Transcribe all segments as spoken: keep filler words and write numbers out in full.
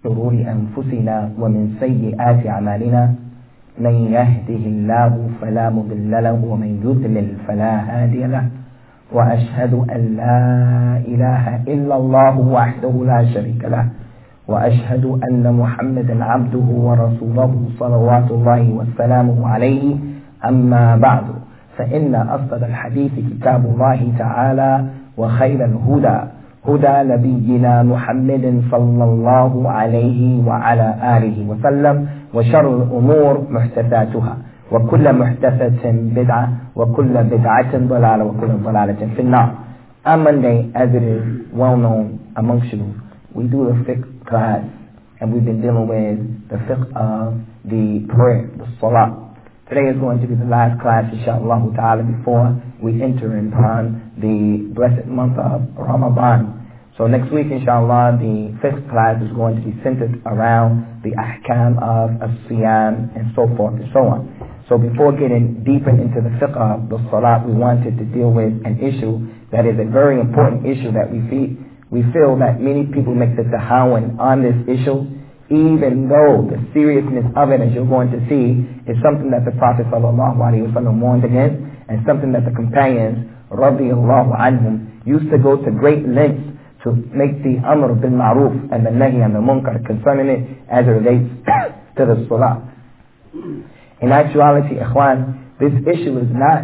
شرور أنفسنا ومن سيئات أعمالنا من يهده الله فلا مضل له ومن يضلل فلا هادي له وأشهد أن لا إله إلا الله وحده لا شريك له وأشهد أن محمدا عبده ورسوله صلوات الله وسلامه عليه. أما بعد، فإن أصدق الحديث كتاب الله تعالى وخير الهدى هدى نبينا محمد صلى الله عليه وعلى آله وسلم، وشر الأمور محدثاتها وكل محدثة بدعة وكل بدعة ضلالة وكل ضلالة في النار. On Monday, as it is well known amongst you, we do the fiqh class, and we've been dealing with the fiqh of the prayer, the salah. Today is going to be the last class, inshallah ta'ala, before we enter upon the blessed month of Ramadan. So next week, inshallah, the fifth class is going to be centered around the ahkam of as-siyam and so forth and so on. So before getting deeper into the fiqh of the salat, we wanted to deal with an issue that is a very important issue that we feel, we feel that many people make the tahawun on this issue, even though the seriousness of it, as you're going to see, is something that the Prophet sallallahu alaihi wasallam warned against, and something that the companions, radiyallahu anhum, used to go to great lengths to make the amr bil ma'ruf and the nahi and the munkar concerning it as it relates to the salah. In actuality, ikhwan, this issue is not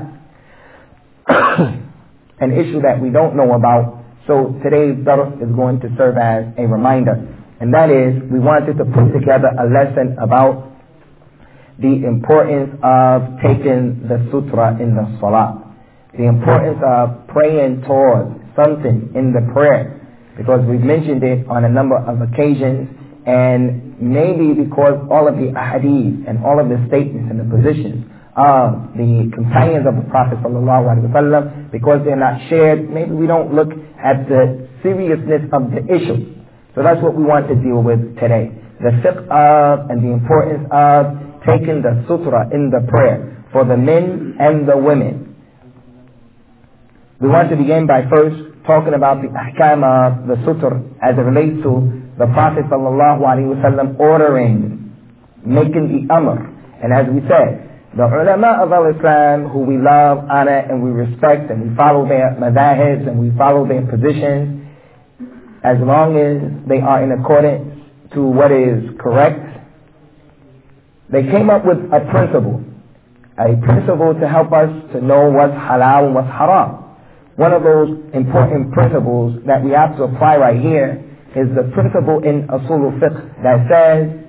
an issue that we don't know about. So today's dars is going to serve as a reminder. And that is, we wanted to put together a lesson about the importance of taking the sutra in the salah. The importance of praying towards something in the prayer. Because we've mentioned it on a number of occasions, and maybe because all of the ahadith and all of the statements and the positions of the companions of the Prophet sallallahu alaihi wasallam, because they're not shared, maybe we don't look at the seriousness of the issue. So that's what we want to deal with today. The fiqh of and the importance of taking the sutra in the prayer for the men and the women. We want to begin by first talking about the ahkam of the sutra as it relates to the Prophet sallallahu alaihi wasallam ordering, making the amr. And as we said, the ulama of al-Islam who we love, honor, and we respect, and we follow their madahibs and we follow their positions, as long as they are in accordance to what is correct, they came up with a principle, a principle to help us to know what's halal and what's haram. One of those important principles that we have to apply right here is the principle in Usul al-Fiqh that says,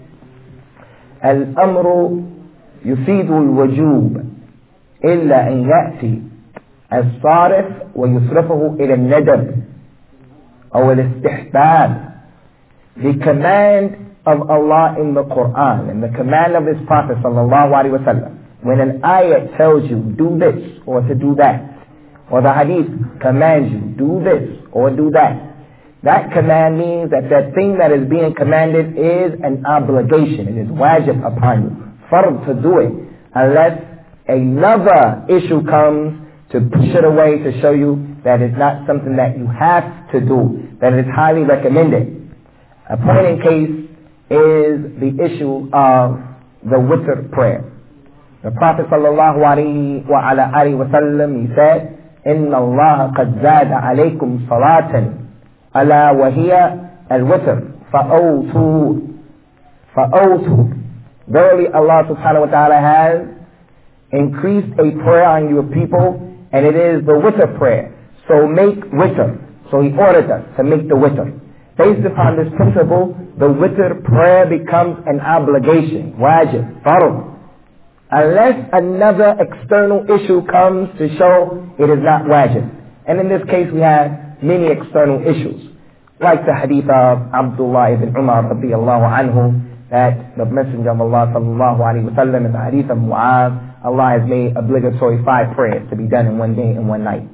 Al-amru yufidu al-wujub illa an ya'ti as-sarif wa yusrifuhu ila al-nadab or al-istihbab. The command of Allah in the Quran and the command of His Prophet sallallahu alaihi wasallam, when an ayat tells you do this or to do that, or the hadith commands you, do this or do that, that command means that that thing that is being commanded is an obligation. It is wajib upon you, fard to do it, unless another issue comes to push it away to show you that it's not something that you have to do, that it is highly recommended. A point in case is the issue of the witr prayer. The Prophet sallallahu alaihi wa ala alihi wa sallam, he said, إن الله قد زاد عليكم صلاة ألا وهي الوتر فأوتوا فأوتوا. Verily Allah subhanahu wa ta'ala has increased a prayer on your people, and it is the witr prayer. So make witr. So He ordered us to make the witr. Based upon this principle, the witr prayer becomes an obligation, wajib, fard, unless another external issue comes to show it is not wajib. And in this case we have many external issues, like the hadith of Abdullah ibn Umar radiyallahu anhu, that the Messenger of Allah sallallahu alaihi wasallam, in the hadith of Mu'adh, Allah has made obligatory five prayers to be done in one day and one night.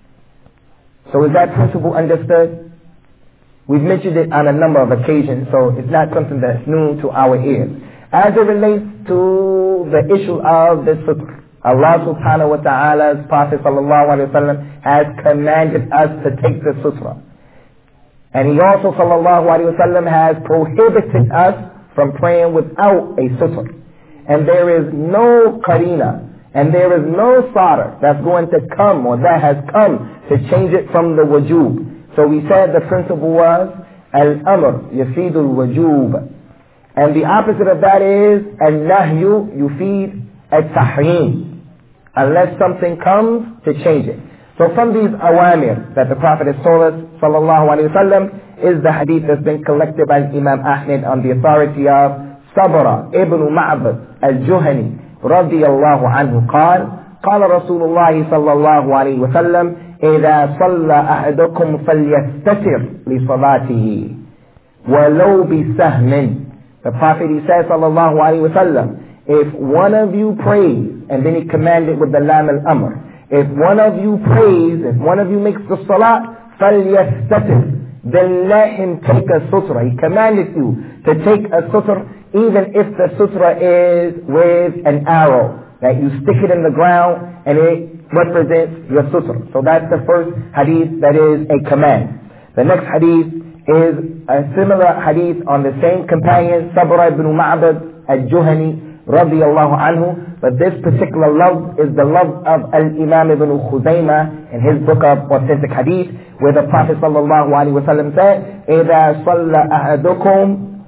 So is that principle understood? We've mentioned it on a number of occasions, so it's not something that's new to our ears. As it relates to the issue of the sutra, Allah subhanahu wa ta'ala's Prophet sallallahu alaihi wasallam has commanded us to take the sutra. And he also, sallallahu alayhi wa sallam, has prohibited us from praying without a sutra. And there is no qarina, and there is no sadr that's going to come or that has come to change it from the wajub. So we said the principle was al-amr yafidu al-wajub. And the opposite of that is al-nahyu yufid al-tahrim. Unless something comes to change it. So from these awamir that the Prophet has told us, sallallahu alayhi wa sallam, is the hadith that's been collected by Imam Ahmed on the authority of Sabra ibn Ma'bad al-Juhani radiyallahu anhu قال قال رسول الله صلى الله عليه وسلم إذا صلى أحدكم فليستتر لصلاته ولو بسهم. The Prophet, he says, sallallahu alayhi wa sallam, if one of you prays, and then he commanded with the lam al-amr, if one of you prays, if one of you makes the salah, فَلْيَسْتَتِرْ, then let him take a sutra. He commanded you to take a sutra, even if the sutra is with an arrow, that you stick it in the ground and it represents your sutra. So that's the first hadith that is a command. The next hadith is a similar hadith on the same companion, Sabra ibn Ma'bad al-Juhani radiyallahu anhu, but this particular love is the love of al-Imam ibn Khuzaymah in his book of authentic hadith, where the Prophet sallallahu alaihi wasallam said, إِذَا صَلَّ أَحَدُكُمْ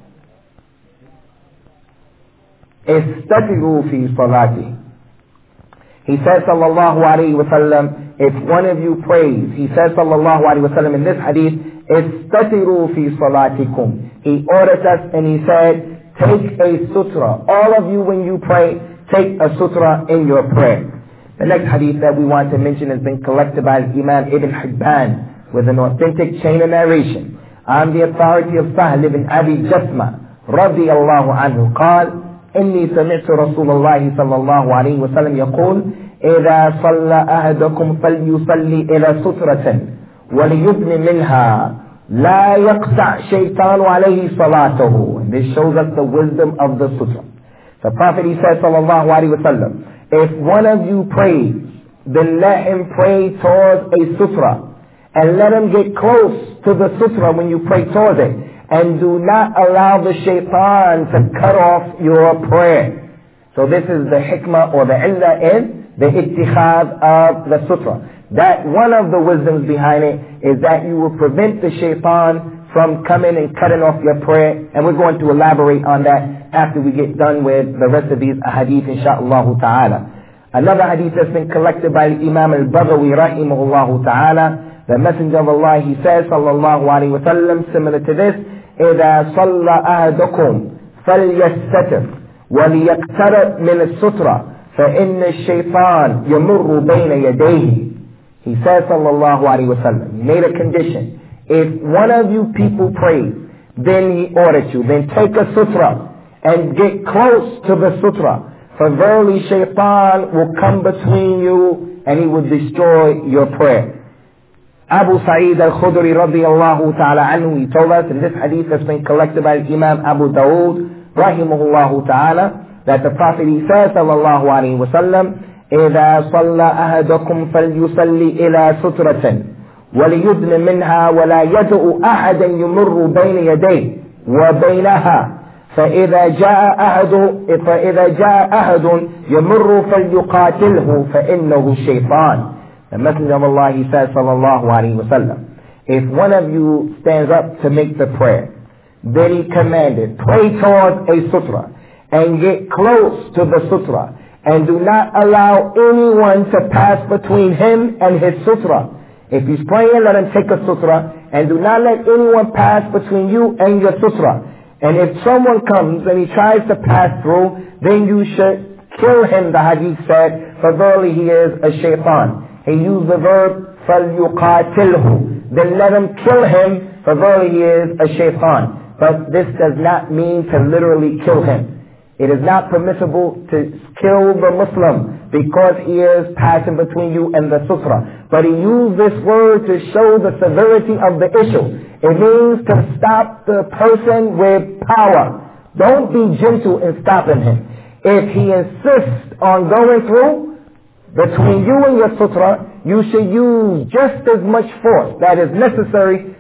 اسْتَتِرُوا فِي صَلَاتِهِ. He says sallallahu alaihi wasallam, if one of you prays, he says sallallahu alaihi wasallam in this hadith, اسْتَتِرُوا فِي صَلَاتِكُمْ. He ordered us and he said, take a sutra. All of you, when you pray, take a sutra in your prayer. The next hadith that we want to mention has been collected by Imam Ibn Hibban with an authentic chain of narration on the authority of Sahl ibn Abi Jasma radiyallahu anhu قال إني سمعت رسول الله صلى الله عليه وسلم يقول إذا صلى أحدكم فليصلي إلى سترة وليبن منها لا يقطع شيطان عليه صلاته. This shows us the wisdom of the sutra. The Prophet, he said sallallahu alaihi wasallam, if one of you prays, then let him pray towards a sutra, and let him get close to the sutra when you pray towards it, and do not allow the shaitan to cut off your prayer. So this is the hikmah or the illah in the ittikhad of the sutra. That one of the wisdoms behind it is that you will prevent the shaitan from coming and cutting off your prayer. And we're going to elaborate on that after we get done with the rest of these ahadith, insha'Allah ta'ala. Another hadith that's been collected by Imam al-Baghawi rahimahullah ta'ala. The Messenger of Allah, he says, sallallahu alayhi wa sallam, similar to this, إِذَا صَلَّ أَحَدُكُمْ فَلْيَسْتَتِرْ وَلِيَقْتَرَبْ مِنَ السُّتْرَةِ فَإِنَّ الشَّيْطَانَ يَمُرُّ بَيْنَ يَدَيْهِ. He says, sallallahu alayhi wa sallam, he made a condition. If one of you people prays, then he ordered you, then take a sutra and get close to the sutra. For verily shaitan will come between you and he will destroy your prayer. Abu Sa'id al-Khudri radiyallahu ta'ala anhu, he told us in this hadith that's been collected by Imam Abu Dawood rahimahullahu ta'ala, that the Prophet, he says, sallallahu alayhi wa sallam, إذا صلى أحدكم فليصلي إلى سترة وليدن منها ولا يدعو أحدا يمر بين يديه وبينها فإذا جاء أحد فإذا جاء أحد يمر فليقاتله فإنه الشيطان. The Messenger of Allah, he says sallallahu alaihi wasallam, if one of you stands up to make the prayer, then he commanded, pray towards a sutra and get close to the sutra. And do not allow anyone to pass between him and his sutra. If he's praying, let him take a sutra. And do not let anyone pass between you and your sutra. And if someone comes and he tries to pass through, then you should kill him, the hadith said, for verily he is a shaitan. He used the verb, فَلْيُقَاتِلْهُ. Then let him kill him, for verily he is a shaitan. But this does not mean to literally kill him. It is not permissible to kill the Muslim because he is passing between you and the sutra. But he used this word to show the severity of the issue. It means to stop the person with power. Don't be gentle in stopping him. If he insists on going through between you and your sutra, you should use just as much force that is necessary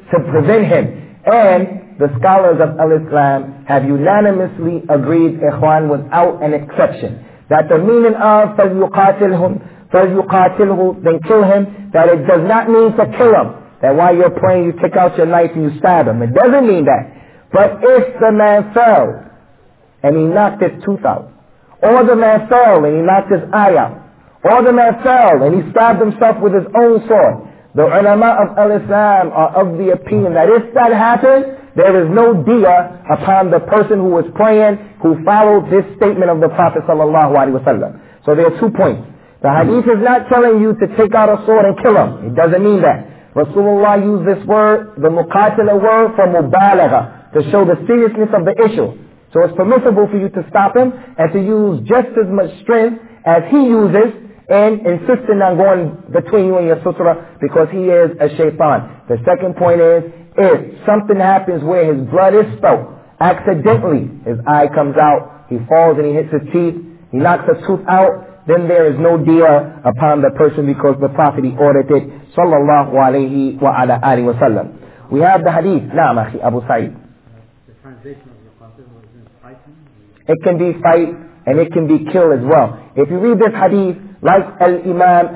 to prevent him. And the scholars of Al-Islam have unanimously agreed, ikhwan, without an exception, that the meaning of فَلْيُقَاتِلْهُمْ فَلْيُقَاتِلْهُ, then kill him, that it does not mean to kill him, that while you're praying you take out your knife and you stab him. It doesn't mean that. But if the man fell and he knocked his tooth out, or the man fell and he knocked his eye out, or the man fell and he stabbed himself with his own sword, the ulama of Al-Islam are of the opinion that if that happens, there is no diya upon the person who was praying, who followed this statement of the Prophet sallallahu alaihi wasallam. So there are two points. The hadith is not telling you to take out a sword and kill him. It doesn't mean that. Rasulullah used this word, the muqatila word, for mubalagha, to show the seriousness of the issue. So it's permissible for you to stop him and to use just as much strength as he uses and insisting on going between you and your sutra, because he is a shaitan. The second point is, if something happens where his blood is spilt, accidentally, his eye comes out, he falls and he hits his teeth, he knocks a tooth out, then there is no diya upon the person, because the Prophet he ordered it, sallallahu alayhi wa ala alihi wa sallam. We have the hadith. Naam, akhi, Abu Sa'id. The translation of the Qatil was in fighting? It can be fight and it can be kill as well. If you read this hadith, like Al-Imam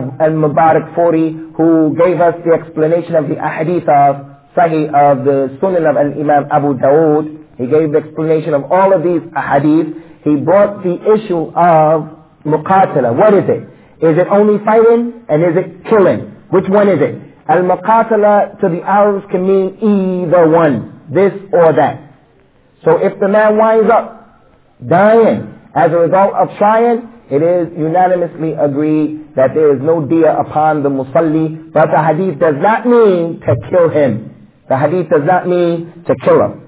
Al-Mubarak-Furi, who gave us the explanation of the ahadith of Sahih of the Sunan of Al-Imam Abu Dawood, he gave the explanation of all of these ahadith. He brought the issue of muqatala. What is it? Is it only fighting and is it killing? Which one is it? Al-muqatala to the Arabs can mean either one, this or that. So if the man winds up dying as a result of trying, it is unanimously agreed that there is no diya upon the musalli, but the hadith does not mean to kill him. The hadith does not mean to kill him.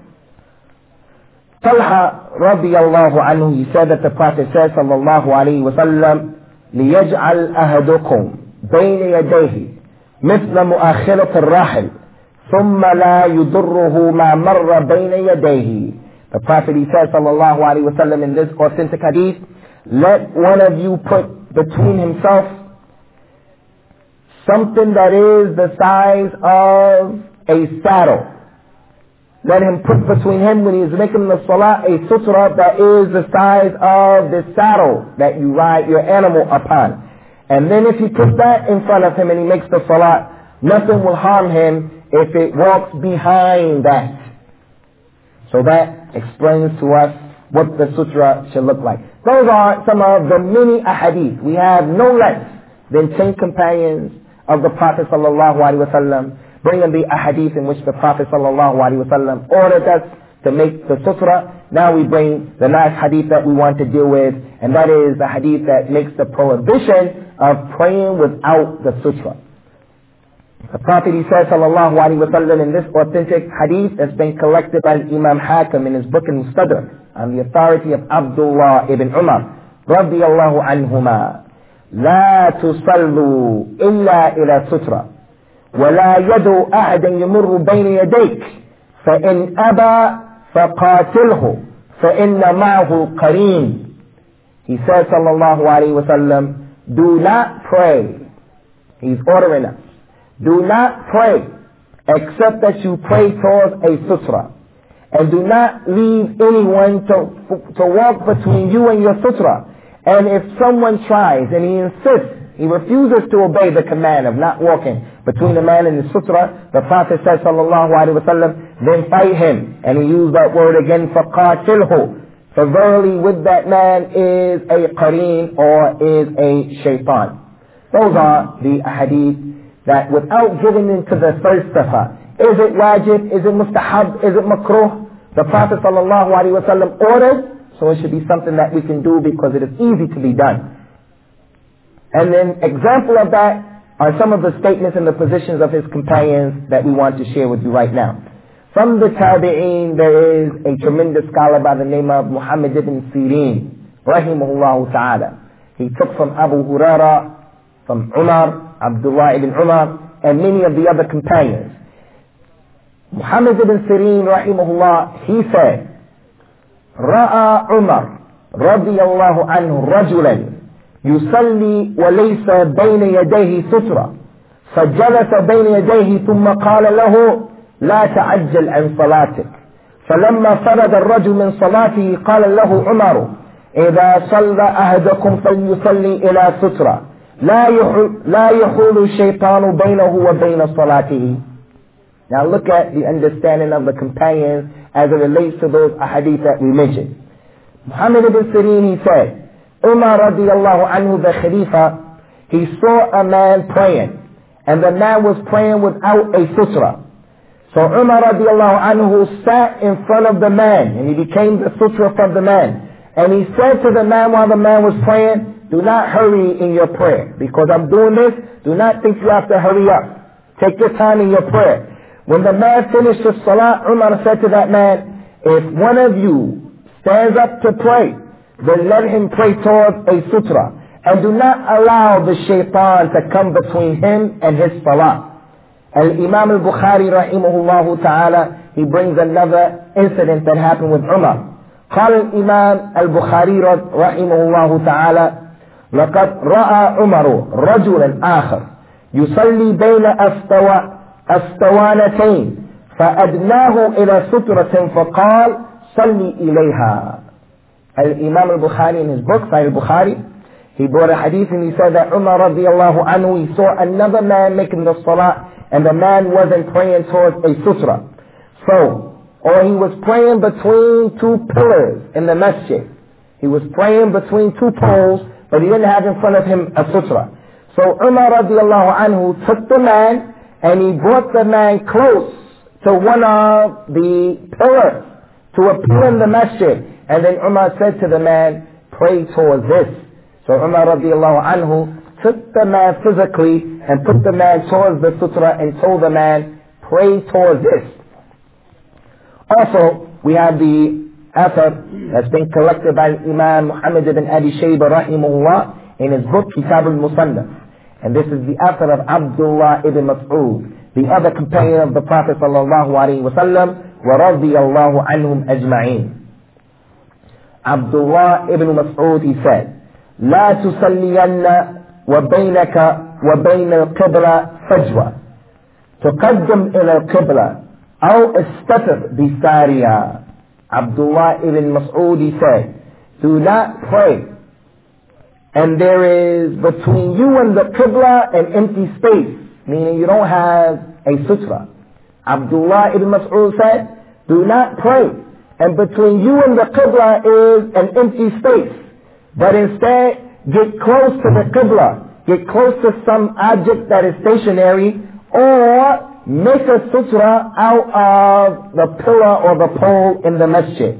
Talha radiyallahu anhu, he said that the Prophet said sallallahu alayhi wa sallam, لِيَجْعَلْ أَهَدُكُمْ بَيْنَ يَدَيْهِ مِثْلَ مُؤَخِرَةِ الرَّحِلِ ثُمَّ لَا يُضُرُّهُ مَا مَرَّ بَيْنَ يَدَيْهِ. The Prophet, he said sallallahu alayhi wa sallam in this authentic hadith, let one of you put between himself something that is the size of a saddle. Let him put between him, when he is making the salah, a sutra that is the size of the saddle that you ride your animal upon. And then if he puts that in front of him and he makes the salah, nothing will harm him if it walks behind that. So that explains to us what the sutra should look like. Those are some of the many ahadith. We have no less than ten companions of the Prophet sallallahu alaihi wasallam bringing the ahadith in which the Prophet sallallahu alaihi wasallam ordered us to make the sutra. Now we bring the last hadith that we want to deal with, and that is the hadith that makes the prohibition of praying without the sutra. The Prophet, he said sallallahu alaihi wasallam in this authentic hadith that's been collected by Imam Hakim in his book in Mustadrak, on the authority of Abdullah ibn Umar radiyallahu anhuma, لا تصلوا إلا إلى سترة ولا يدعو أحدا يمر بين يديك فإن أبى فقاتله فإن معه قرين. He said sallallahu alayhi wa sallam, do not pray. He's ordering us. Do not pray except that you pray towards a sutra. And do not leave anyone to, to walk between you and your sutra. And if someone tries and he insists, he refuses to obey the command of not walking between the man and the sutra, the Prophet said sallallahu alaihi wasallam, then fight him. And he used that word again, فَقَاتِلْهُ. For verily with that man is a qareen or is a shaitan. Those are the hadith that without giving into the falsafa, is it wajib, is it mustahab, is it makruh, the Prophet sallallahu alaihi wasallam ordered, so it should be something that we can do because it is easy to be done. And then example of that are some of the statements and the positions of his companions that we want to share with you right now. From the Tabi'een, there is a tremendous scholar by the name of Muhammad ibn Sirin, rahimahullah ta'ala. He took from Abu Huraira, from Umar, Abdullah ibn Umar, and many of the other companions. Muhammad ibn Sirin, rahimahullah, he said, رأى عمر رضي الله عنه رجلا يصلي وليس بين يديه سترة فجلس بين يديه ثم قال له لا تعجل عن صلاتك. فلما فرغ الرجل من صلاته قال له عمر إذا صلى أحدكم فليصلي إلى سترة لا يحول, لا يحول الشيطان بينه وبين صلاته. Now look at the understanding of the companions as it relates to those ahadith that we mentioned. Muhammad ibn Sirin, he said, Umar radiallahu anhu, the Khalifa, he saw a man praying, and the man was praying without a sutra. So Umar radiallahu anhu sat in front of the man, and he became the sutra from the man. And he said to the man while the man was praying, do not hurry in your prayer, because I'm doing this, do not think you have to hurry up. Take your time in your prayer. When the man finished his salah, Umar said to that man, if one of you stands up to pray, then let him pray towards a sutra, and do not allow the shaitan to come between him and his salah. Al-Imam al-Bukhari rahimahullah ta'ala, he brings another incident that happened with Umar. قال الإمام البخاري رحمه الله تعالى لقد رأى عمر رجلا آخر يصلي بين أستوى أستوانتين فأدناه إلى سترة فقال صلي إليها. Al-Imam al-Bukhari in his book, Sahih al-Bukhari, he brought a hadith and he said that Umar radiallahu anhu, he saw another man making the salah and the man wasn't praying towards a sutra. So, or he was praying between two pillars in the masjid. He was praying between two poles, but he didn't have in front of him a sutra. So Umar radiallahu anhu took the man and he brought the man close to one of the pillars, to a pillar in the masjid. And then Umar said to the man, pray towards this. So Umar radiallahu anhu took the man physically and put the man towards the sutra and told the man, pray towards this. Also, we have the athar that's been collected by Imam Muhammad ibn Abi Shayba rahimahullah in his book Kitab al-Musannaf. And this is the athar of Abdullah ibn Mas'ud, the other companion of the Prophet sallallahu alayhi wa sallam, wa radiyallahu anhum ajma'in. Abdullah ibn Mas'ud, he said, لا تسلين وبينك وبين القبلة فجوة تقدم إلى القبلة أو استتر بساريا. Abdullah ibn Mas'ud, he said, do not pray and there is between you and the Qibla an empty space, meaning you don't have a sutra. Abdullah ibn Mas'ud said, do not pray and between you and the Qibla is an empty space, but instead get close to the Qibla, get close to some object that is stationary, or make a sutra out of the pillar or the pole in the masjid.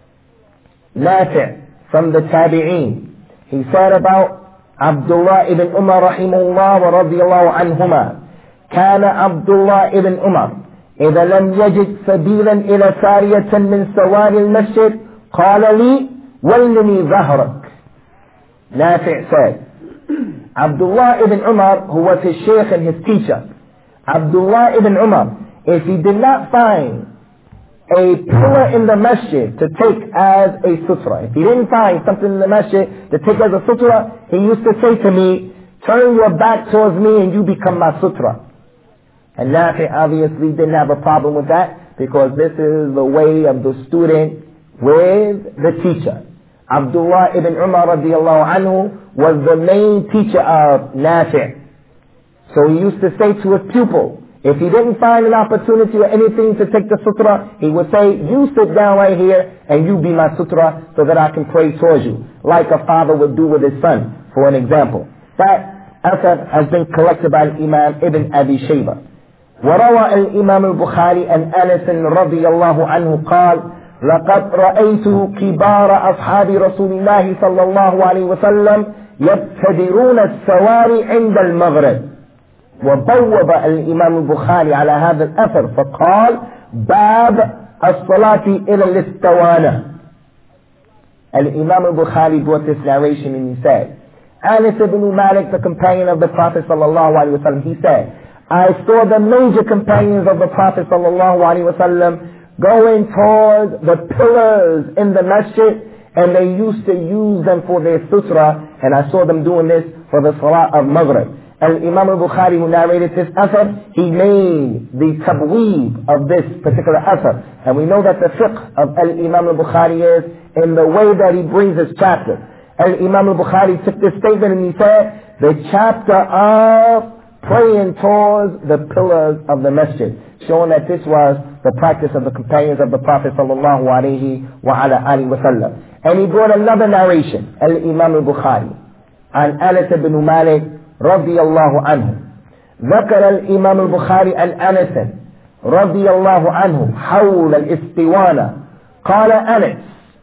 Nafi' from the Tabi'een, he said about Abdullah ibn Umar rahimahullah wa radiyallahu anhuma, كان عبد الله ibn Umar إذا لم يجد سبيلا إلى سارية من سواري المسجد قال لي ولني ظهرك. Nafi' said, Abdullah ibn Umar, who was his sheikh and his teacher, Abdullah ibn Umar, if he did not find a pillar in the masjid to take as a sutra, if he didn't find something in the masjid to take as a sutra, he used to say to me, turn your back towards me and you become my sutra. And Nafi obviously didn't have a problem with that, because this is the way of the student with the teacher. Abdullah ibn Umar radiallahu anhu was the main teacher of Nafi'. So he used to say to his pupil, if he didn't find an opportunity or anything to take the sutra, he would say, you sit down right here and you be my sutra so that I can pray towards you, like a father would do with his son, for an example. That athar has been collected by Imam Ibn Abi Shayba. وروى الإمام البخاري عن أنس رضي الله عنه قال لقد رأيت كبار أصحاب رسول الله صلى الله عليه وسلم يبتدرون السواري عند المغرب. وبوب الإمام البخاري على هذا الأثر فقال باب الصلاة إلى الاستوانة. Al-Imam al-Bukhari brought this narration and he said, Anas ibn Malik, the companion of the Prophet sallallahu alaihi wasallam, he said, I saw the major companions of the Prophet sallallahu alaihi wasallam going towards the pillars in the masjid, and they used to use them for their sutra, and I saw them doing this for the salah of Maghrib. Al-Imam al-Bukhari, who narrated this asar, he made the tabweeb of this particular asar. And we know that the fiqh of Al-Imam al-Bukhari is in the way that he brings his chapter. Al-Imam al-Bukhari took this statement and he said, the chapter of praying towards the pillars of the masjid, showing that this was the practice of the companions of the Prophet sallallahu alaihi wa ala alihi wa sallam. And he brought another narration, Al-Imam al-Bukhari, an Anas ibn Malik رضي الله عنه. ذكر الإمام البخاري عن أنس رضي الله عنه حول الاستوانة. قال أنس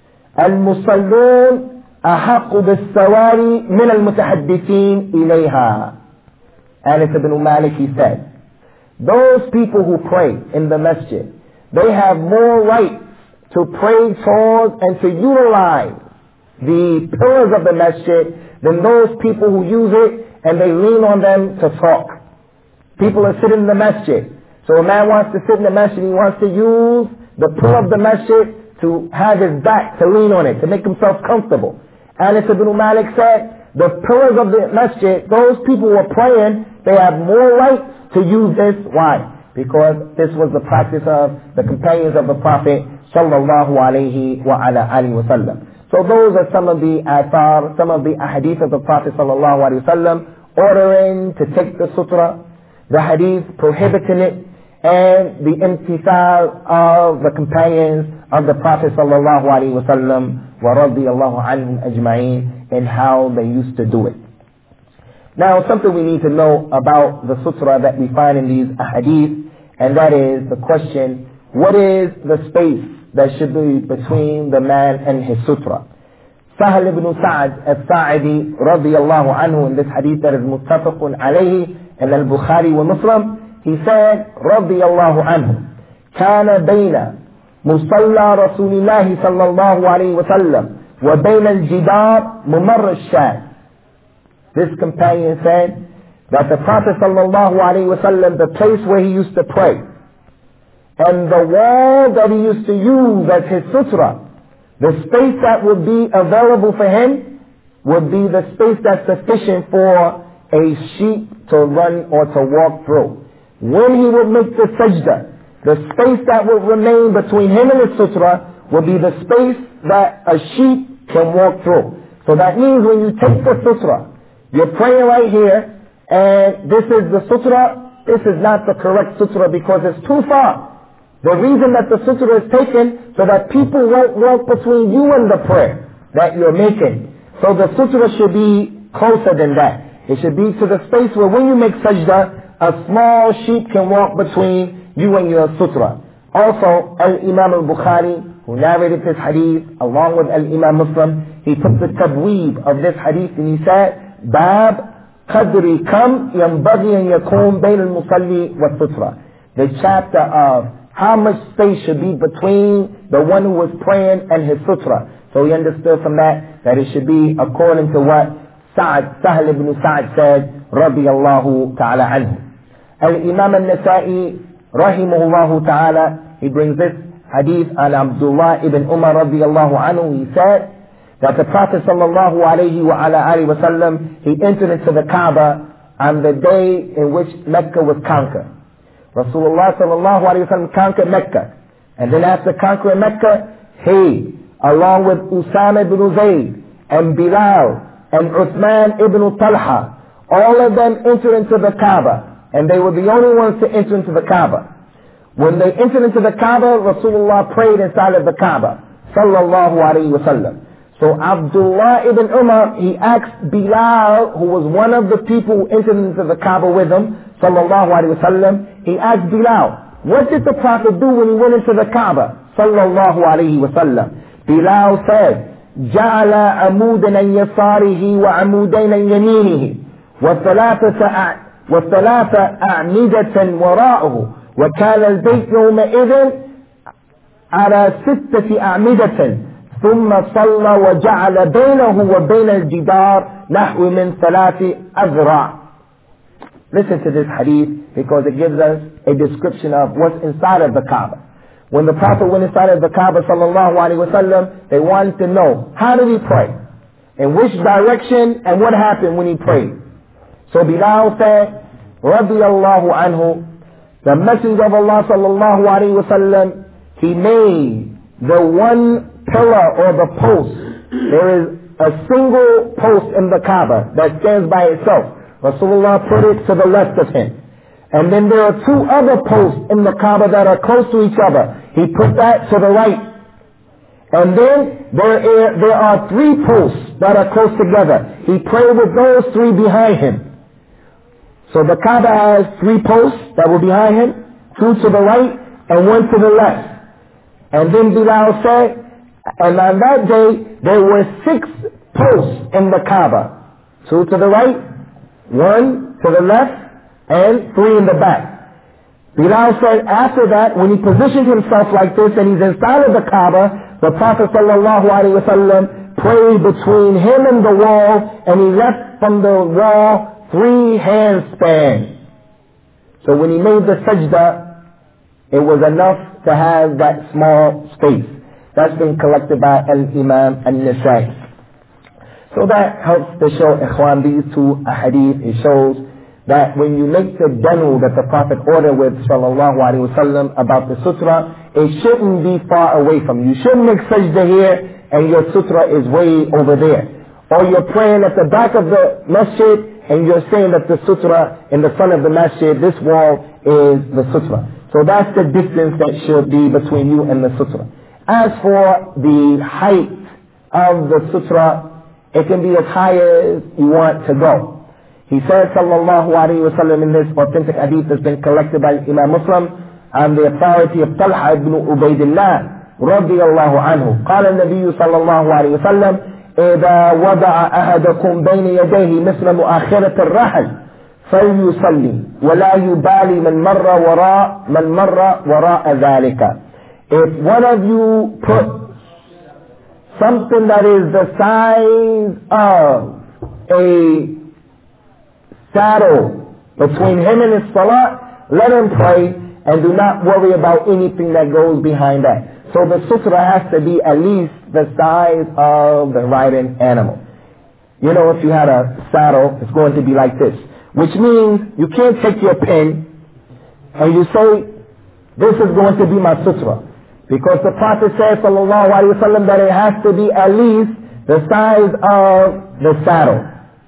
المصلون أحق بالسواري من المتحدثين إليها. Anas ibn Malik, he said, those people who pray in the masjid, they have more right to pray towards and to utilize the pillars of the masjid than those people who use it and they lean on them to talk. People are sitting in the masjid. So a man wants to sit in the masjid, he wants to use the pillar of the masjid to have his back, to lean on it, to make himself comfortable. Anas ibn Malik said, the pillars of the masjid, those people who are praying, they have more right to use this. Why? Because this was the practice of the companions of the Prophet sallallahu alayhi wa ala alihi wa sallam. So those are some of the athar, some of the ahadith of the Prophet sallallahu alayhi wa sallam, ordering to take the sutra, the hadith prohibiting it, and the imtithal of the companions of the Prophet sallallahu alayhi wa sallam, wa radiyallahu anhum ajma'een, and how they used to do it. Now, something we need to know about the sutra that we find in these ahadith, and that is the question, what is the space that should be between the man and his sutra? Sahl ibn Sa'd al-Sa'idi radiyallahu anhu, in this hadith that is muttafaqun alayhi, and al-Bukhari wa Muslim, he said, radiyallahu anhu, kana bayna musalla rasulillahi sallallahu alayhi wa sallam wa bayna al-jidar mumar al-shad. This companion said that the Prophet sallallahu alayhi wa sallam, the place where he used to pray, and the wall that he used to use as his sutra, the space that would be available for him would be the space that's sufficient for a sheep to run or to walk through. When he would make the sajda, the space that would remain between him and his sutra would be the space that a sheep can walk through. So that means when you take the sutra, you're praying right here, and this is the sutra, this is not the correct sutra because it's too far. The reason that the sutra is taken so that people won't walk between you and the prayer that you're making. So the sutra should be closer than that. It should be to the space where when you make sajda, a small sheep can walk between you and your sutra. Also, Al-Imam al-Bukhari, who narrated this hadith, along with Al-Imam Muslim, he put the tabweeb of this hadith and he said, Bab qadri kam yanbaghi an yakun bayn al-musalli wa sutra. The chapter of how much space should be between the one who was praying and his sutra. So he understood from that that it should be according to what Sa'd, Sahl ibn Sa'd said, radiyallahu ta'ala anhu. Al-Imam al-Nasa'i, rahimahullahu ta'ala, he brings this hadith on Abdullah ibn Umar radiyallahu anhu. He said that the Prophet sallallahu alayhi wa ala alihi wa sallam, he entered into the Kaaba on the day in which Mecca was conquered. Rasulullah sallallahu alayhi wa sallam conquered Mecca. And then after conquering Mecca, he, along with Usama ibn Zayd, and Bilal, and Uthman ibn Talha, all of them entered into the Kaaba. And they were the only ones to enter into the Kaaba. When they entered into the Kaaba, Rasulullah prayed inside of the Kaaba, sallallahu alayhi wa sallam. So Abdullah ibn Umar, he asked Bilal, who was one of the people who entered into the Kaaba with him, sallallahu alayhi wa sallam, he asked Bilal, what did the Prophet do when he went into the Kaaba, sallallahu alayhi wa sallam? Bilal said, جعل عمودا عن يساره وعمودين عن يمينه وثلاثة وثلاثة أعمدة وراءه وكان البيت يومئذ على ستة أعمدة ثم صلى وجعل بينه وبين الجدار نحو من ثلاث أذرع. Listen to this hadith because it gives us a description of what's inside of the Kaaba. When the Prophet went inside of the Kaaba sallallahu alaihi wasallam, they wanted to know, how did he pray? In which direction and what happened when he prayed? So Bilal said, radiyallahu anhu, the Messenger of Allah sallallahu alayhi wa sallam, he made the one pillar or the post. There is a single post in the Kaaba that stands by itself. Rasulullah put it to the left of him. And then there are two other posts in the Kaaba that are close to each other. He put that to the right. And then there are, there are three posts that are close together. He prayed with those three behind him. So the Kaaba has three posts that were behind him, two to the right and one to the left. And then Bilal said, and on that day there were six posts in the Kaaba. Two to the right, one to the left, and three in the back. Bilal said after that, when he positioned himself like this and he's inside of the Kaaba, the Prophet sallallahu alaihi wasallam prayed between him and the wall, and he left from the wall three handspan. So when he made the sajda, it was enough to have that small space. That's been collected by Al-Imam Al-Nasai. So that helps to show, ikhwan, these two ahadith. It shows that when you make the danu that the Prophet ordered with sallallahu alaihi wasallam about the sutra, it shouldn't be far away from you. You shouldn't make sajda here and your sutra is way over there. Or you're praying at the back of the masjid and you're saying that the sutra in the front of the masjid, this wall is the sutra. So that's the distance that should be between you and the sutra. As for the height of the sutra, it can be as high as you want to go. He said, sallallahu alayhi wa sallam, in this authentic hadith that's been collected by Imam Muslim, on the authority of Talha ibn Ubaidillah, radiyallahu anhu, قال النبي صلى الله عليه وسلم, إذا وضع أحدكم بين يديه مثل مؤخرة الرحل فليصلي ولا يبالي من مر وراء من مر وراء ذلك. If one of you put something that is the size of a saddle between him and his salah, let him pray and do not worry about anything that goes behind that. So the sutra has to be at least the size of the riding animal. You know, if you had a saddle, it's going to be like this. Which means you can't take your pen and you say, this is going to be my sutra. Because the Prophet said, sallallahu alaihi wasallam, that it has to be at least the size of the saddle.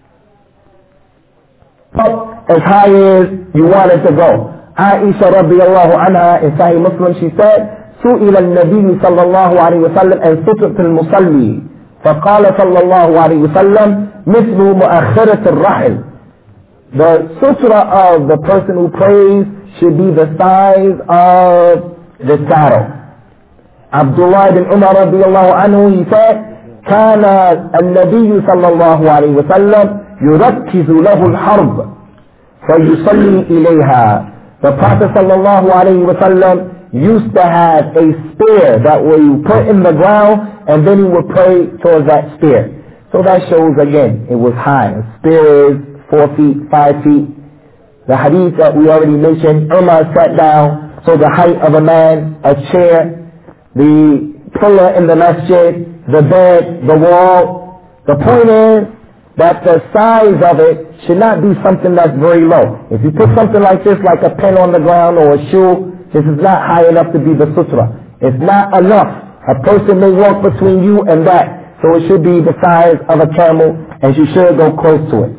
Up as high as you want it to go. Aisha radiyallahu anha, in Sahih Muslim, she said, سئل النبي صلى الله عليه وسلم عن سترة المصلي فقال صلى الله عليه وسلم مثل مؤخرة الرحل. The sutra of the person who prays should be the size of the saddle. Abdullah ibn Umar رضي الله عنه, he said, كان النبي صلى الله عليه وسلم يركز له الحرب فيصلي إليها. The Prophet صلى الله عليه وسلم used to have a spear that we put in the ground and then he would pray towards that spear. So that shows again, it was high. A spear is four feet, five feet. The hadith that we already mentioned, Umar sat down, so the height of a man, a chair, the pillar in the masjid, the bed, the wall. The point is that the size of it should not be something that's very low. If you put something like this, like a pen on the ground or a shoe, this is not high enough to be the sutra. It's not enough. A person may walk between you and that. So it should be the size of a camel and you should go close to it.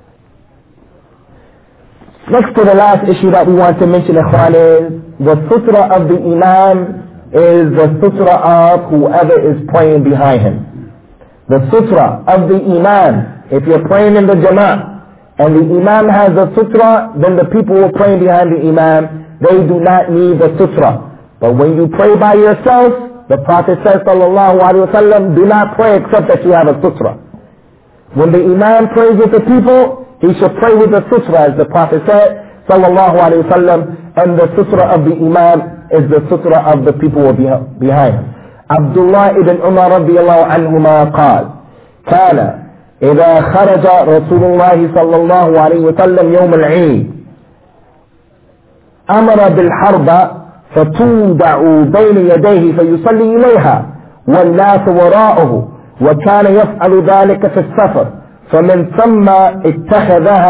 Next to the last issue that we want to mention, ikhwan, is the sutra of the imam is the sutra of whoever is praying behind him. The sutra of the imam, if you're praying in the jama'ah and the imam has a sutra, then the people who are praying behind the imam, they do not need the sutra. But when you pray by yourself, the Prophet says, sallallahu alaihi wasallam, do not pray except that you have a sutra. When the imam prays with the people, he should pray with the sutra, as the Prophet said, sallallahu alaihi wasallam, and the sutra of the imam is the sutra of the people who are behind him. Abdullah ibn Umar radiyallahu anhuma قال كان إذا خرج رسول الله صلى الله عليه وسلم يوم العيد أمر بالحرب فتودع بين يديه فيصلي إليها والناس وراءه وكان يفعل ذلك في السفر فمن ثم اتخذها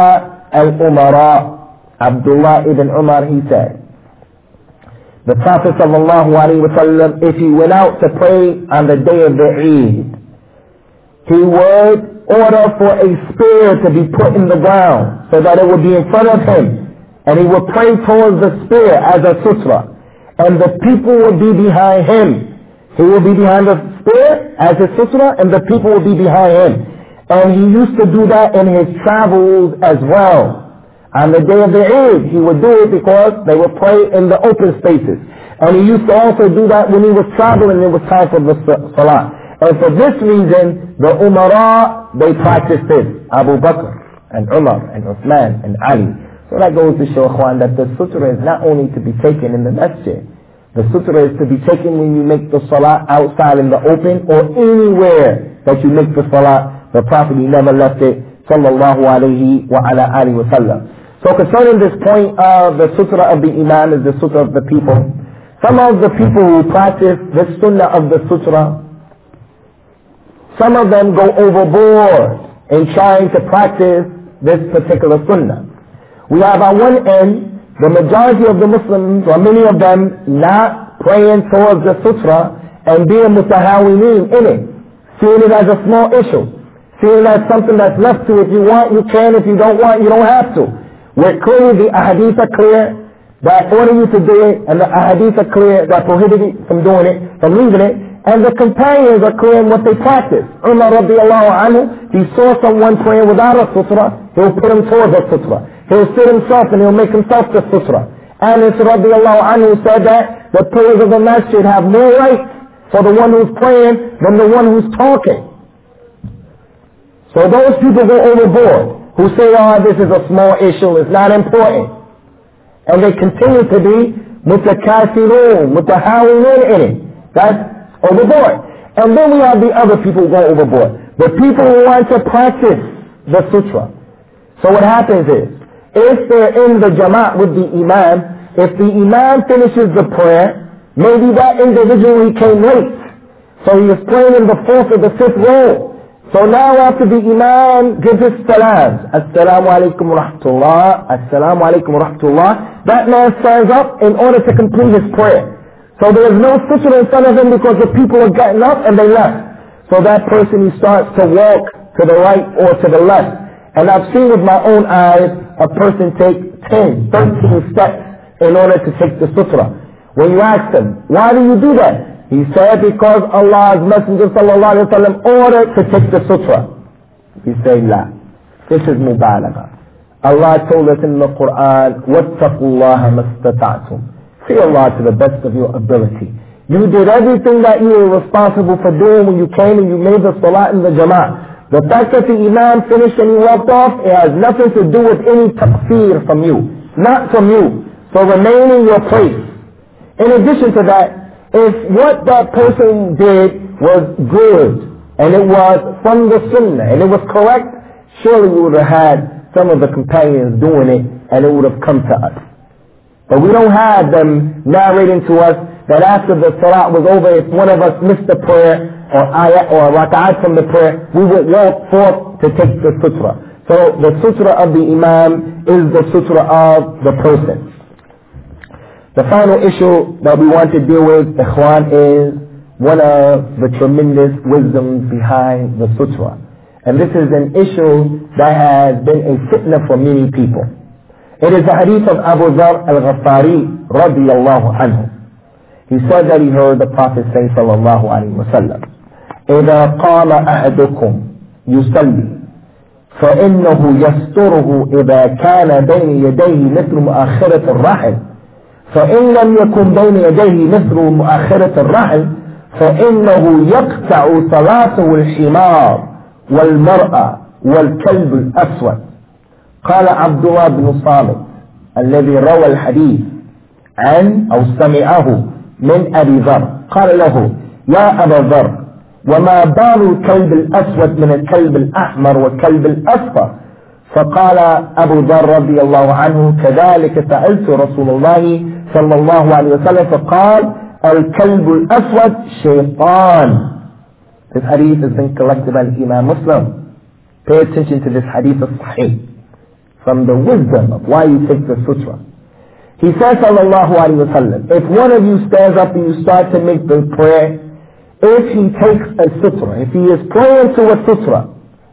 al-umara. Abdullah ibn Umar, he said, the Prophet sallallahu alaihi wasallam, if he went out to pray on the day of the Eid, he would order for a spear to be put in the ground so that it would be in front of him, and he would pray towards the spear as a sutra, and the people would be behind him. He would be behind the spear as a sutra, and the people would be behind him. And he used to do that in his travels as well. On the day of the Eid, he would do it because they would pray in the open spaces. And he used to also do that when he was traveling and it was time for the salah. And for this reason, the Umara, they practiced this. Abu Bakr and Umar and Uthman and Ali. So that goes to show, Ikhwan, that the sutra is not only to be taken in the masjid. The sutra is to be taken when you make the salah outside in the open or anywhere that you make the salah. The Prophet, he never left it, sallallahu alayhi wa ala alihi wa sallam. So concerning this point of the sutra of the Imam is the sutra of the people, some of the people who practice this sunnah of the sutra, some of them go overboard in trying to practice this particular sunnah. We have on one end, the majority of the Muslims, or many of them, not praying towards the sutra and being mutahawinin in it, seeing it as a small issue, seeing it as something that's left to. If you want, you can. If you don't want, you don't have to. Where clearly the ahadith are clear that order you to do it, and the ahadith are clear that prohibit you from doing it, from leaving it, and the companions are clear in what they practice. Umar radiallahu anhu, he saw someone praying without a sutra, he'll put him towards a sutra. He'll sit himself and he'll make himself the sutra. Anas radiallahu anhu said that the prayers of the masjid have more rights for the one who's praying than the one who's talking. So those people go overboard, who say, oh, this is a small issue, it's not important. And they continue to be mutakasirun, mutahawinun in it. That's overboard. And then we have the other people who go overboard. The people who want to practice the sutra. So what happens is, if they're in the jama'at with the imam, if the imam finishes the prayer, maybe that individual, he came late. So he was praying in the fourth or the fifth row. So now after the imam gives his salams, assalamu alaikum wa rahmatullah, assalamu alaikum wa rahmatullah, that man stands up in order to complete his prayer. So there is no sutra in front of him because the people are getting up and they left. So that person, he starts to walk to the right or to the left. And I've seen with my own eyes a person take ten, thirteen steps in order to take the sutra. When you ask them, why do you do that? He said, because Allah's Messenger sallallahu alayhi wa sallam ordered to take the sutra. He said, la. This is mubalagha. Allah told us in the Quran, وَاتَّقُوا اللَّهَ مَسْتَطَعْتُمْ. Fear Allah to the best of your ability. You did everything that you were responsible for doing when you came and you made the salat in the jama'ah. The fact that the imam finished and he walked off, it has nothing to do with any taqseer from you. Not from you. So remain in your place. In addition to that, if what that person did was good, and it was from the sunnah, and it was correct, surely we would have had some of the companions doing it, and it would have come to us. But we don't have them narrating to us that after the salat was over, if one of us missed the prayer, or ayat, or rak'at from the prayer, we would walk forth to take the sutra. So the sutra of the imam is the sutra of the person. The final issue that we want to deal with, Ikhwan, is one of the tremendous wisdoms behind the sutra. And this is an issue that has been a fitna for many people. It is the hadith of Abu Dharr al-Ghafari radiyallahu anhu. He said that he heard the Prophet say sallallahu alayhi wa sallam, إِذَا قَامَ أَحَدُكُمْ يُصَلِّي فَإِنَّهُ يَسْتُرُهُ إِذَا كَانَ بَيْنِ يَدَيْهِ مِثْلُ مُؤَخِّرَةِ الرَّحِلِ فإن لم يكن بين يديه مثل مؤخرة الرحل فإنه يقطع صلاته الحمار والمرأة والكلب الأسود. قال عبد الله بن صامت الذي روى الحديث عن أو سمعه من أبي ذر قال له يا أبا ذر وما بال الكلب الأسود من الكلب الأحمر والكلب الأصفر؟ فقال أبو ذر رضي الله عنه كذلك سألت رسول الله صلى الله عليه وسلم فقال الكلب الأسود شيطان. This hadith has been collected by Imam Muslim. Pay attention to this hadith of Sahih. from the wisdom of why you take the sutra. He says, sallallahu alayhi wa sallam, if one of you stands up and you start to make the prayer, if he takes a sutra, if he is praying to a sutra,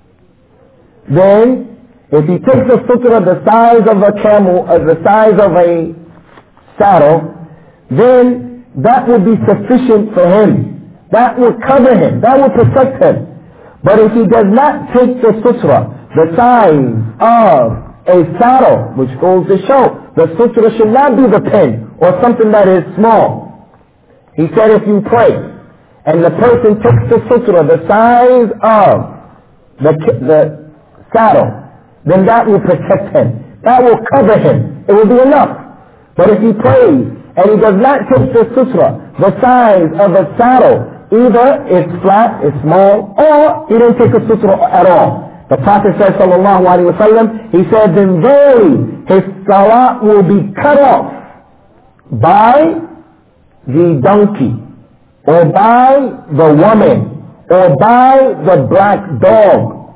then if he takes a sutra the size of a camel, or the size of a saddle, then that would be sufficient for him. That will cover him. That will protect him. But if he does not take the sutra the size of a saddle, which goes to show the sutra should not be the pen or something that is small. He said if you pray and the person takes the sutra the size of the, the saddle, then that will protect him. That will cover him. It will be enough. But if he prays and he does not take the sutra the size of a saddle, either it's flat, it's small, or he didn't take a sutra at all. The Prophet said, sallallahu alayhi wa sallam, he said, then verily his salah will be cut off by the donkey, or by the woman, or by the black dog.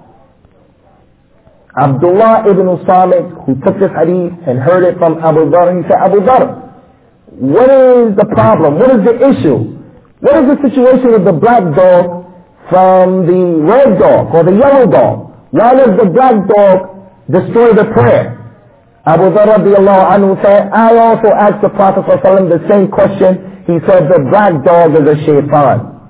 Abdullah ibn Samit, who took this hadith and heard it from Abu Dhar, he said, Abu Dhar, what is the problem? What is the issue? What is the situation with the black dog from the red dog or the yellow dog? Why does the black dog destroy the prayer? Abu Dharr radiallahu anhu said, I also asked the Prophet ﷺ the same question. He said, the black dog is a shaitan.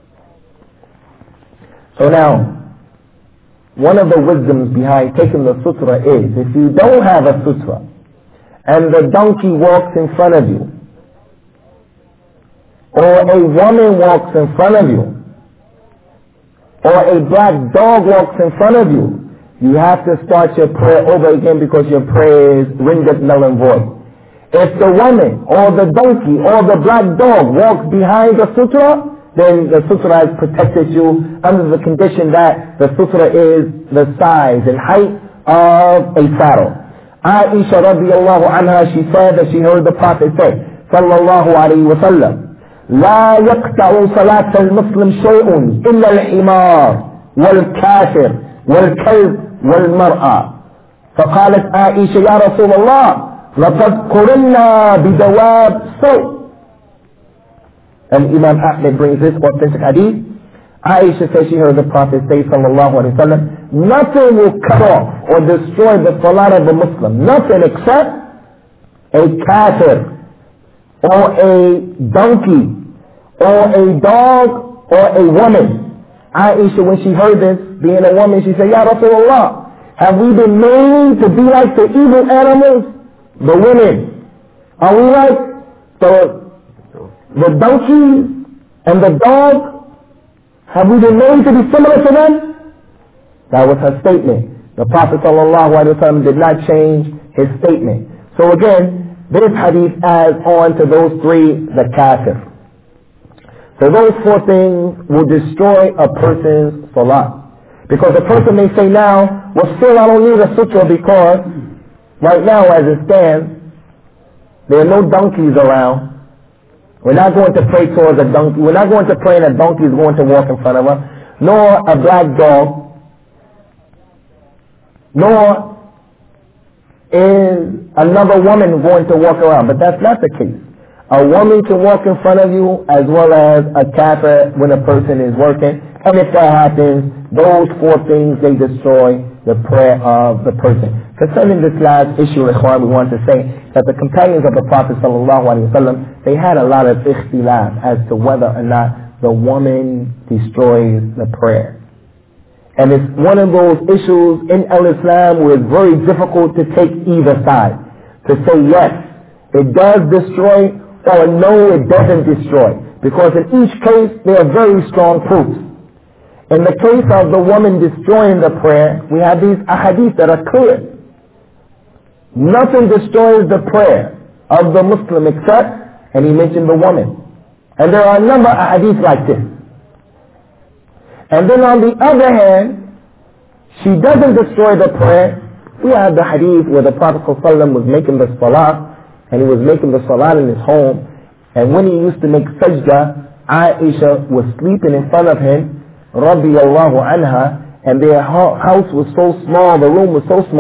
So now, one of the wisdoms behind taking the sutra is, if you don't have a sutra, and the donkey walks in front of you, or a woman walks in front of you, or a black dog walks in front of you, you have to start your prayer over again because your prayer is rendered null and void. If the woman or the donkey or the black dog walks behind the sutra, then the sutra has protected you under the condition that the sutra is the size and height of a saddle. Aisha radiallahu anha, she said that she heard the Prophet say, sallallahu alayhi wa sallam, لا يقطع صلاة المسلم شيء إلا الحمار والكافر والكلب والمرأة. فقالت عائشة يا رسول الله لتذكرنا بدواب سوء. And Imam Ahmed brings this authentic hadith. Aisha says she heard the Prophet say sallallahu alayhi wa sallam, nothing will cut off or destroy the salat of a Muslim, nothing except a kafir or a donkey or a dog or a woman. Aisha, when she heard this, being a woman, she said, Ya Rasulullah, have we been made to be like the evil animals, the women? Are we like the, the donkeys and the dog? Have we been made to be similar to them? That was her statement. The Prophet ﷺ did not change his statement. So again, this hadith adds on to those three, the kafir. So those four things will destroy a person's salah. Because a person may say now, well still I don't need a sutra because right now as it stands, there are no donkeys around. We're not going to pray towards a donkey. We're not going to pray and a donkey is going to walk in front of us. Nor a black dog. Nor is another woman going to walk around. But that's not the case. A woman can walk in front of you as well as a kafir when a person is working. And if that happens, those four things, they destroy the prayer of the person. Concerning this last issue, Ikhwan, we want to say that the companions of the Prophet ﷺ, they had a lot of ikhtilaf as to whether or not the woman destroys the prayer. And it's one of those issues in Al-Islam where it's very difficult to take either side. To say yes, it does destroy, or no, it doesn't destroy. Because in each case, there are very strong proofs. In the case of the woman destroying the prayer, we have these ahadith that are clear. Nothing destroys the prayer of the Muslim except, and he mentioned the woman. And there are a number of ahadith like this. And then on the other hand, she doesn't destroy the prayer. We have the hadith where the Prophet ﷺ was making the salah, and he was making the salah in his home. And when he used to make sajda, Aisha was sleeping in front of him, radiyallahu anha, and their house was so small, the room was so small,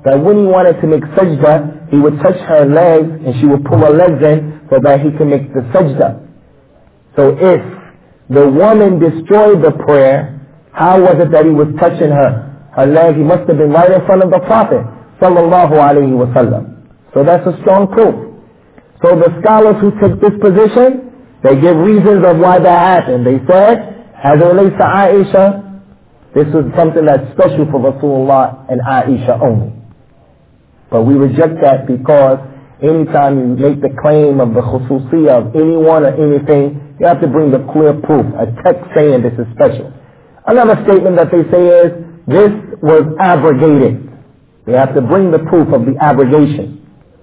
that when he wanted to make sajda, he would touch her legs and she would pull her legs in so that he can make the sajda. So if the woman destroyed the prayer, how was it that he was touching her? Her leg, he must have been right in front of the Prophet sallallahu alayhi wa sallam. So that's a strong proof. So the scholars who took this position, they give reasons of why that happened. They said, as it relates to Aisha, this was something that's special for Rasulullah and Aisha only. But we reject that because anytime you make the claim of the khususiyah of anyone or anything, you have to bring the clear proof, a text saying this is special. Another statement that they say is, this was abrogated. They have to bring the proof of the abrogation.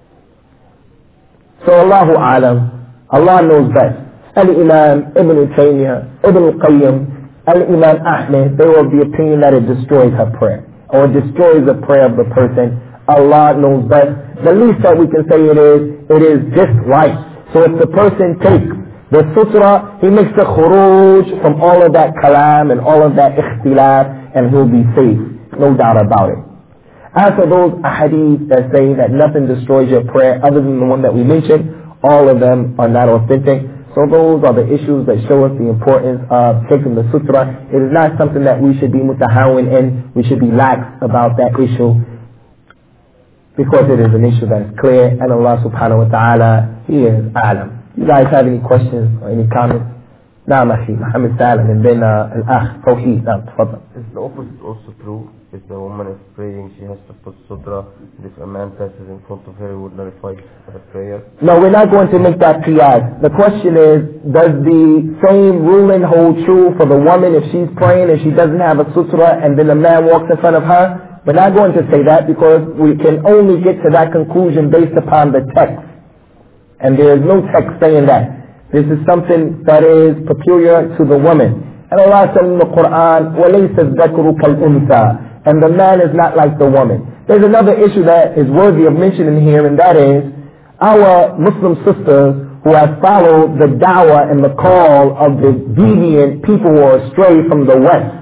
So Allahu Alam, Allah knows best. Al-Imam Ibn Taymiyyah, Ibn Qayyim, Al-Imam Ahmed, they were of the opinion that it destroys her prayer, or it destroys the prayer of the person. Allah knows best. The least that we can say it is, it is just right. So if the person takes the sutra, he makes the khuruj from all of that kalam and all of that ikhtilaf, and he'll be safe. No doubt about it. As for those ahadith that say that nothing destroys your prayer other than the one that we mentioned, all of them are not authentic. So those are the issues that show us the importance of taking the sutra. It is not something that we should be mutahawin in. We should be lax about that issue, because it is an issue that is clear, and Allah subhanahu wa ta'ala, He is a'lam. You guys have any questions or any comments? Naam akhi, Muhammad Salam, and then uh, al-akh, Tawheed. Naam, tafadhal. Is the opposite also true? If the woman is praying, she has to put sutra, and if a man passes in front of her, it would nullify her prayer? No, we're not going to make that qiyas. The question is, does the same ruling hold true for the woman if she's praying and she doesn't have a sutra and then the man walks in front of her? We're not going to say that because we can only get to that conclusion based upon the text. And there is no text saying that. This is something that is peculiar to the woman. And Allah said in the Quran, وَلَيْسَ الذَّكْرُ كَالْأُنْثَى, and the man is not like the woman. There's another issue that is worthy of mentioning here, and that is our Muslim sisters who have followed the da'wah and the call of the deviant people who are astray from the West.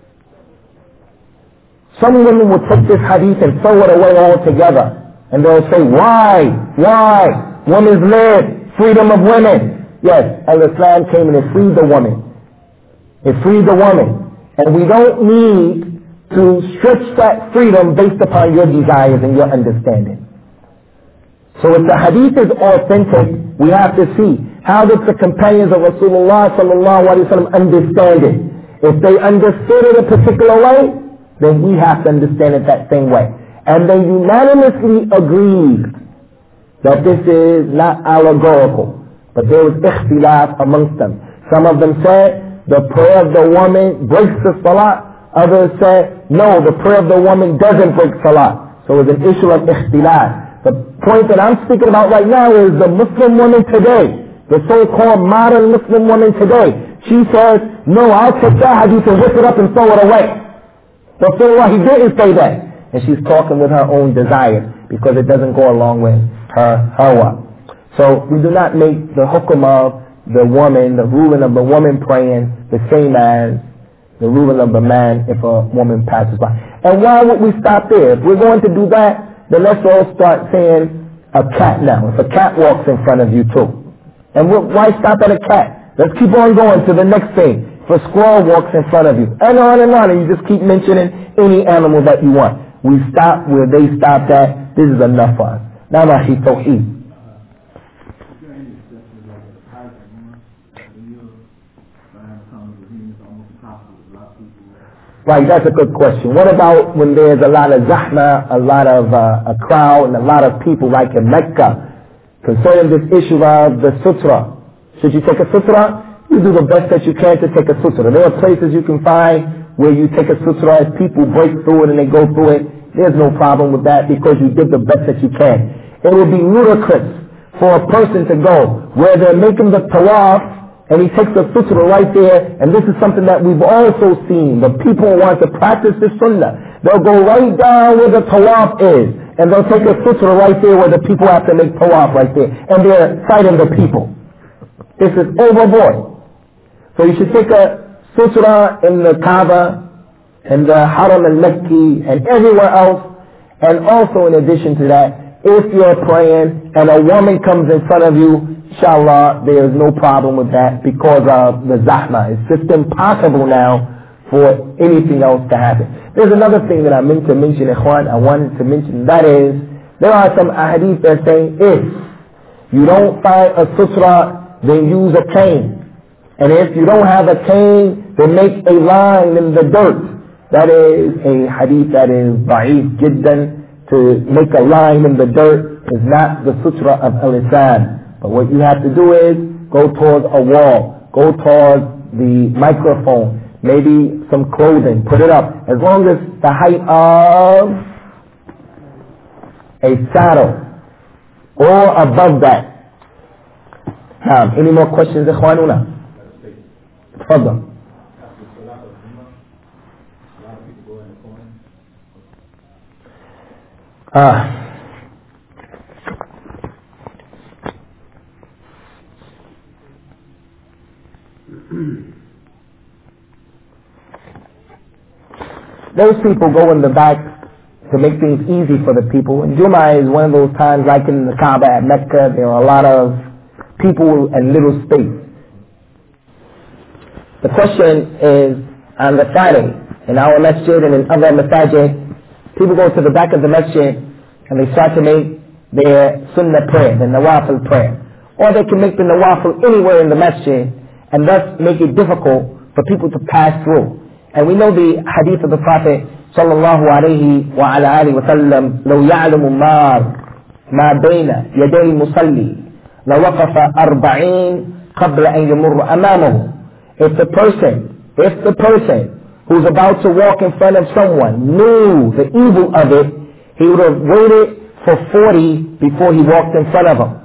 Some women will take this hadith and throw it away altogether. And they'll say, why? Why? Women's lib, freedom of women. Yes, Al-Islam came and it freed the woman. It freed the woman. And we don't need to stretch that freedom based upon your desires and your understanding. So if the hadith is authentic, we have to see, how did the companions of Rasulullah sallallahu alaihi wasallam understand it? If they understood it a particular way, then we have to understand it that same way. And they unanimously agreed that this is not allegorical, but there was ikhtilaf amongst them. Some of them said the prayer of the woman breaks the salah. Others said no, the prayer of the woman doesn't break salah. So it's an issue of ikhtilaf. The point that I'm speaking about right now is the Muslim woman today, the so-called modern Muslim woman today. She says, no, I'll take that hadith and whip it up and throw it away. Rasulullah, he didn't say that. And she's talking with her own desires because it doesn't go along with her hawa. So we do not make the hukum of the woman, the ruling of the woman praying the same as the ruling of the man if a woman passes by. And why would we stop there? If we're going to do that, then let's all start saying a cat now. If a cat walks in front of you too. And why stop at a cat? Let's keep on going to the next thing. If a squirrel walks in front of you, and on and on, and you just keep mentioning any animal that you want. We stop where they stopped at. This is enough for us. Now, Nahi Tawheed. Right, that's a good question. What about when there's a lot of zahma, a lot of uh, a crowd, and a lot of people like in Mecca, concerning this issue of the sutra? Should you take a sutra? You do the best that you can to take a sutra. There are places you can find where you take a sutra as people break through it and they go through it. There's no problem with that because you did the best that you can. It would be ludicrous for a person to go where they're making the tawaf and he takes the sutra right there, and this is something that we've also seen. The people want to practice the sunnah. They'll go right down where the tawaf is, and they'll take a sutra right there where the people have to make tawaf right there, and they're fighting the people. This is overboard. So you should take a sutra in the Kaaba, and the Haram al-Makki, and everywhere else, And also in addition to that, if you're praying and a woman comes in front of you, inshallah, there is no problem with that because of the zahma. It's just impossible now for anything else to happen. There's another thing that I meant to mention, ikhwan, I wanted to mention, that is, there are some ahadith that say, if you don't find a sutra, then use a cane. And if you don't have a cane, then make a line in the dirt. That is a hadith that is da'if jiddan. To make a line in the dirt is not the sutra of al-lisan. But what you have to do is go towards a wall, go towards the microphone, maybe some clothing, put it up. As long as the height of a saddle or above that. Now, any more questions, ikhwanuna? Tafadhal. Ah. Those people go in the back to make things easy for the people. And Jummah is one of those times, like in the Kaaba at Mecca, there are a lot of people and little space. The question is, on the Friday, in our masjid and in other masajid, people go to the back of the masjid and they start to make their sunnah prayer, the nawafil prayer. Or they can make the nawafil anywhere in the masjid and thus make it difficult for people to pass through. And we know the hadith of the Prophet sallallahu alayhi wa ala alihi wa sallam, لو يعلم النار ما بين يدي المصلي لوقف أربعين قبل أن يمر أمامه. If the person, if the person who's about to walk in front of someone knew the evil of it, he would have waited for forty before he walked in front of him.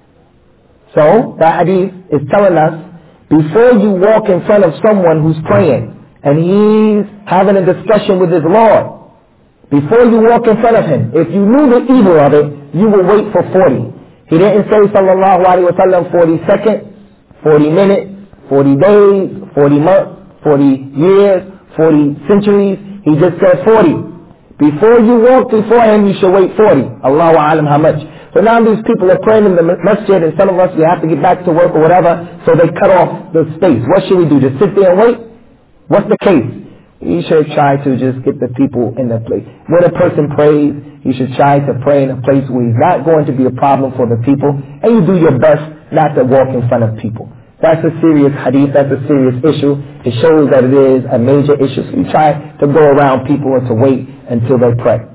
So, that hadith is telling us, before you walk in front of someone who's praying, and he's having a discussion with his Lord, before you walk in front of him, if you knew the evil of it, you will wait for forty. He didn't say, sallallahu alayhi wa sallam, forty seconds, forty minutes, forty days, forty months, forty years, forty centuries. He just said forty. Before you walk before him, you should wait forty. Allahu a'lam how much. So now these people are praying in the masjid, and some of us, we have to get back to work or whatever, so they cut off the space. What should we do? Just sit there and wait? What's the case? You should try to just get the people in the place. When a person prays, you should try to pray in a place where he's not going to be a problem for the people, and you do your best not to walk in front of people. That's a serious hadith, that's a serious issue. It shows that it is a major issue. So you try to go around people and to wait until they pray.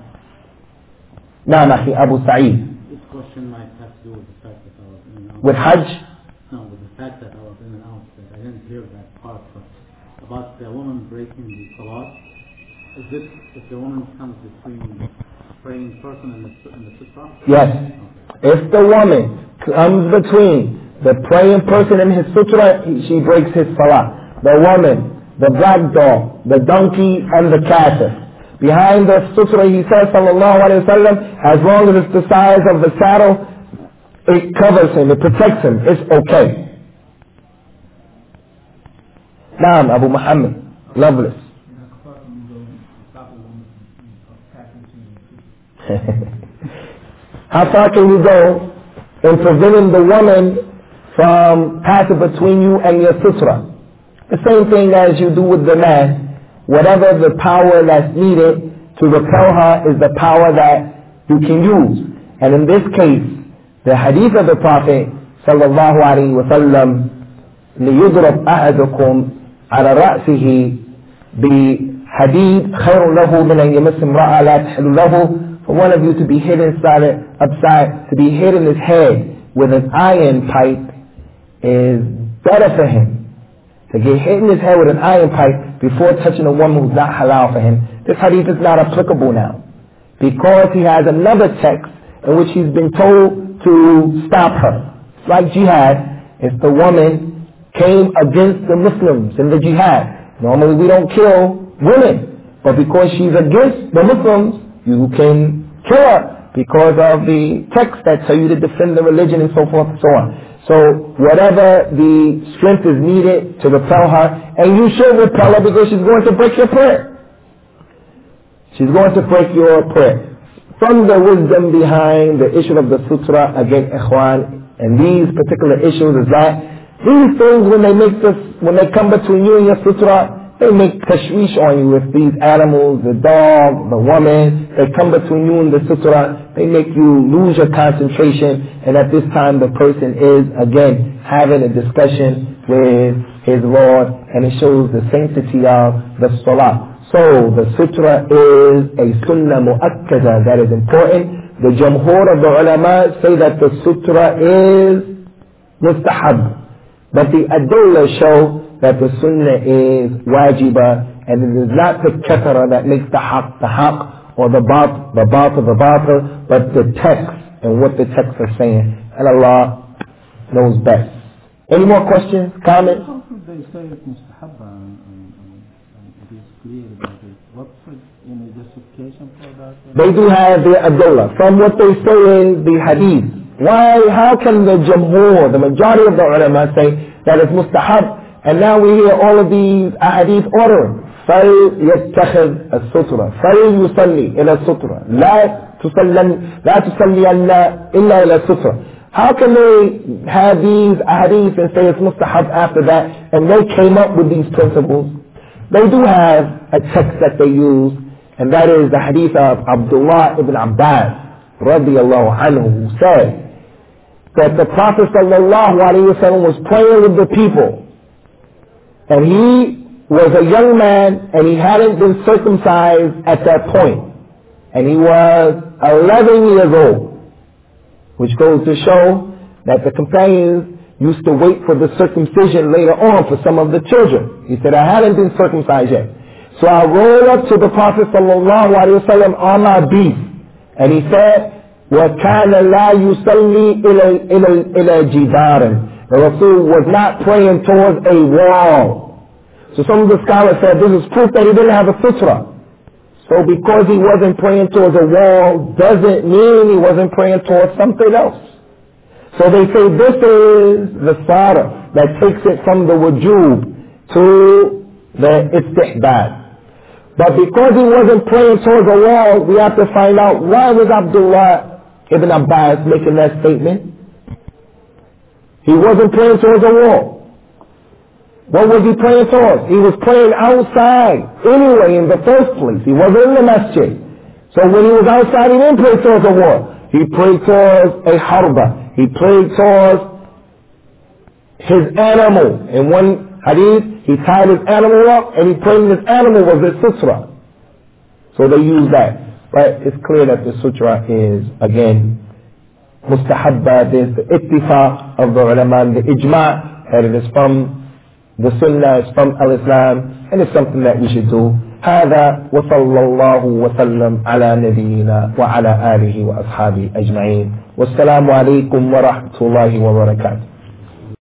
Now, Nahi Abu Sa'id. This question might have to do with the fact that I was in and out. With Hajj? No, with the fact that I was in and out. That I didn't hear that part. But about the woman breaking the salat, is it if the woman comes between the praying person and the, and the sutra? Yes. Okay. If the woman comes between the praying person and his sutra, she breaks his salah. The woman, the black dog, the donkey, and the kafir. Behind the sutra, he says, sallallahu alayhi wa sallam, as long as it's the size of the saddle, it covers him, it protects him, it's okay. Naam, Abu Muhammad, loveless. How far can you go in preventing the woman from passing between you and your sutra? The same thing as you do with the man. Whatever the power that's needed to repel her is the power that you can use. And in this case, the hadith of the Prophet sallallahu alaihi wasallam, لِيُضْرَبْ أَحَدُكُمْ عَلَى رَأْسِهِ بِحَدِيدٍ خَيْرٌ لَهُ مِنْ أَنْ يَمَسَّ امْرَأَ لَا تَحِلُّ لَهُ. For one of you to be hit inside it, upside, to be hit in his head with an iron pipe is better for him. To get hit in his head with an iron pipe before touching a woman who's not halal for him. This hadith is not applicable now. Because he has another text in which he's been told to stop her. It's like jihad. If the woman came against the Muslims in the jihad. Normally we don't kill women. But because she's against the Muslims, you can kill her. Because of the text that tell you to defend the religion and so forth and so on. So whatever the strength is needed to repel her, and you should repel her because she's going to break your prayer. She's going to break your prayer. From the wisdom behind the issue of the sutra, again, ikhwan, and these particular issues is that these things, when they make this, when they come between you and your sutra, they make tashwish on you with these animals, the dog, the woman, they come between you and the sutra, they make you lose your concentration, and at this time the person is, again, having a discussion with his Lord, and it shows the sanctity of the salah. So the sutra is a sunnah mu'akkada, that is important. The jamhur of the ulama say that the sutra is mustahab. But the adullah show that the sunnah is wajibah, and it is not the kathara that makes the haq the haq, or the bat the batil the batil, but the text and what the text is saying. And Allah knows best. Any more questions, comments? How could they say it's mustahabba and, and, and, and it is clear about it? What's any justification for that? They do have the adullah. From what they say in the hadith. Why, how can the jamhur, the majority of the ulama say that it's mustahab, and now we hear all of these ahadith order. فَلْيَتَّخِذْ السُّتْرَ فَلْيُصَلِّي إِلَى السُّتْرَ لَا تُصَلِّيَنَّ لَا تُصَلِّيَنَّ إِلَّا إِلَى السُّتْرَ. How can they have these ahadith and say it's mustahab after that, and they came up with these principles? They do have a text that they use, and that is the hadith of Abdullah ibn Abbas radiyallahu anhu, who said that the Prophet sallallahu alayhi wa sallam was praying with the people, and he was a young man, and he hadn't been circumcised at that point, and he was eleven years old, which goes to show that the companions used to wait for the circumcision later on for some of the children. He said, I hadn't been circumcised yet. So I rolled up to the Prophet sallallahu alayhi wa sallam on my beast, and he said, وَكَانَ لَا يُصَلِّي إِلَى إِلَى إِلَى جِدَارٍ. The Rasul was not praying towards a wall. So some of the scholars said this is proof that he didn't have a sutra. So because he wasn't praying towards a wall doesn't mean he wasn't praying towards something else. So they say this is the sarah that takes it from the wujub to the istihbab. But because he wasn't praying towards a wall, we have to find out, why was Abdullah ibn Abbas making that statement? He wasn't praying towards a wall. What was he praying towards? He was praying outside anyway in the first place. He wasn't in the masjid. So when he was outside, he didn't pray towards a wall. He prayed towards a harba. He prayed towards his animal. In one hadith, he tied his animal up, and he prayed his animal was the sutra. So they use that. But it's clear that the sutra is, again, mustahabba. There's the ittifaq of the ulama, the ijma', that it is from the sunnah, is from al-Islam, and it's something that we should do. هذا وصلى الله وسلم على نبينا وعلى آله وأصحابه أجمعين والسلام عليكم ورحمة الله وبركاته.